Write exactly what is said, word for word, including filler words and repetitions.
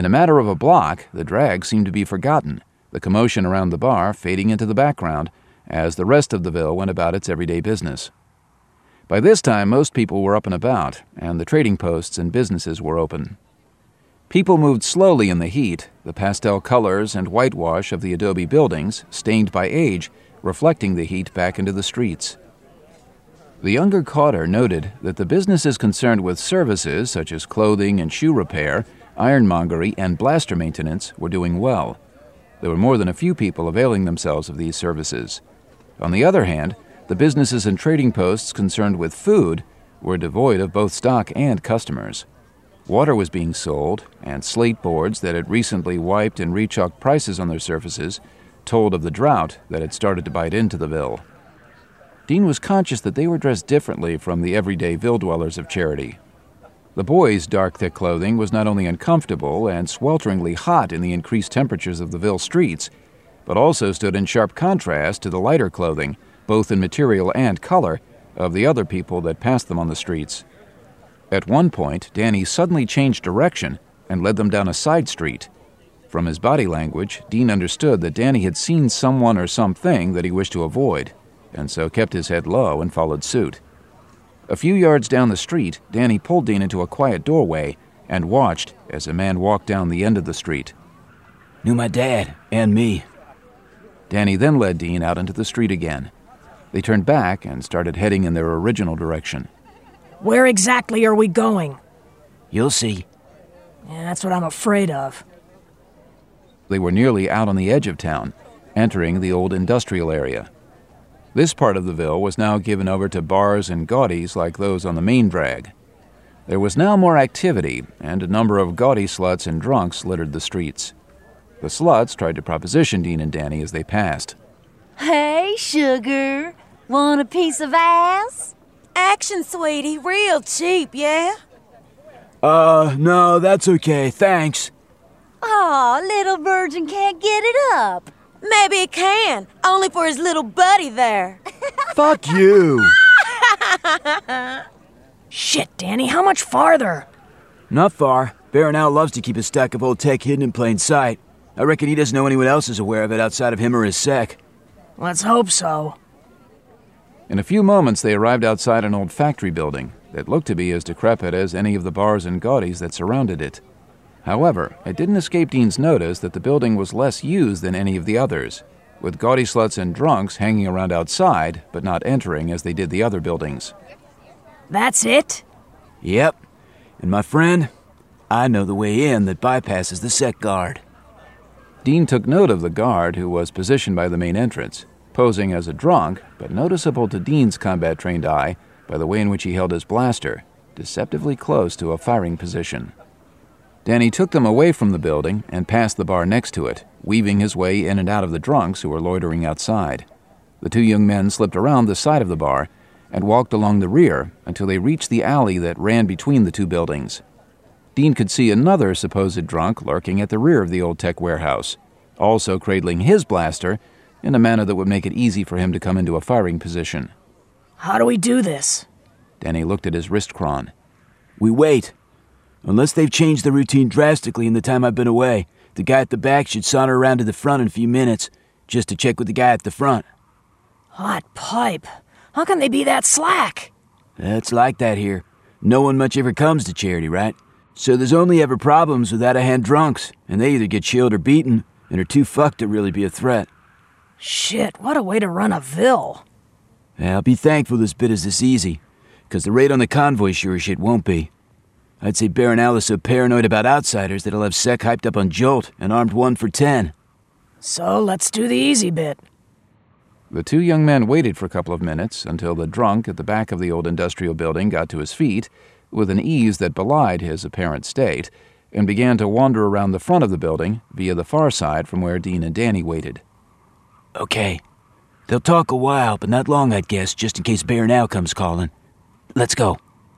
In a matter of a block, the drag seemed to be forgotten, the commotion around the bar fading into the background as the rest of the Ville went about its everyday business. By this time, most people were up and about, and the trading posts and businesses were open. People moved slowly in the heat, the pastel colors and whitewash of the adobe buildings, stained by age, reflecting the heat back into the streets. The younger Cotter noted that the businesses concerned with services such as clothing and shoe repair, ironmongery, and blaster maintenance were doing well. There were more than a few people availing themselves of these services. On the other hand, the businesses and trading posts concerned with food were devoid of both stock and customers. Water was being sold, and slate boards that had recently wiped and rechalked prices on their surfaces told of the drought that had started to bite into the Ville. Dean was conscious that they were dressed differently from the everyday Ville dwellers of Charity. The boys' dark, thick clothing was not only uncomfortable and swelteringly hot in the increased temperatures of the Ville streets, but also stood in sharp contrast to the lighter clothing, both in material and color, of the other people that passed them on the streets. At one point, Danny suddenly changed direction and led them down a side street. From his body language, Dean understood that Danny had seen someone or something that he wished to avoid, and so kept his head low and followed suit. A few yards down the street, Danny pulled Dean into a quiet doorway and watched as a man walked down the end of the street. Knew my dad and me. Danny then led Dean out into the street again. They turned back and started heading in their original direction. Where exactly are we going? You'll see. Yeah, that's what I'm afraid of. They were nearly out on the edge of town, entering the old industrial area. This part of the Ville was now given over to bars and gaudies like those on the main drag. There was now more activity, and a number of gaudy sluts and drunks littered the streets. The sluts tried to proposition Dean and Danny as they passed. Hey, sugar. Want a piece of ass? Action, sweetie. Real cheap, yeah? Uh, no, that's okay, thanks. Aw, little virgin can't get it up. Maybe it can, only for his little buddy there. Fuck you. Shit, Danny, how much farther? Not far. Baronel loves to keep a stack of old tech hidden in plain sight. I reckon he doesn't know anyone else is aware of it outside of him or his sec. Let's hope so. In a few moments, they arrived outside an old factory building that looked to be as decrepit as any of the bars and gaudies that surrounded it. However, it didn't escape Dean's notice that the building was less used than any of the others, with gaudy sluts and drunks hanging around outside, but not entering as they did the other buildings. That's it? Yep. And my friend, I know the way in that bypasses the sec guard. Dean took note of the guard who was positioned by the main entrance, posing as a drunk, but noticeable to Dean's combat-trained eye by the way in which he held his blaster, deceptively close to a firing position. Danny took them away from the building and past the bar next to it, weaving his way in and out of the drunks who were loitering outside. The two young men slipped around the side of the bar and walked along the rear until they reached the alley that ran between the two buildings. Dean could see another supposed drunk lurking at the rear of the old tech warehouse, also cradling his blaster in a manner that would make it easy for him to come into a firing position. How do we do this? Danny looked at his wrist chron. We wait. Unless they've changed the routine drastically in the time I've been away, the guy at the back should saunter around to the front in a few minutes, just to check with the guy at the front. Hot pipe. How can they be that slack? It's like that here. No one much ever comes to Charity, right? So there's only ever problems with out-of-hand drunks, and they either get chilled or beaten, and are too fucked to really be a threat. Shit, what a way to run a Ville. Yeah, I'll be thankful this bit is this easy, because the raid on the convoy sure as shit won't be. I'd say Baronel is so paranoid about outsiders that he'll have Sec hyped up on Jolt and armed one for ten. So let's do the easy bit. The two young men waited for a couple of minutes until the drunk at the back of the old industrial building got to his feet, with an ease that belied his apparent state, and began to wander around the front of the building via the far side from where Dean and Danny waited. Okay. They'll talk a while, but not long, I'd guess, just in case Baronel comes calling. Let's go.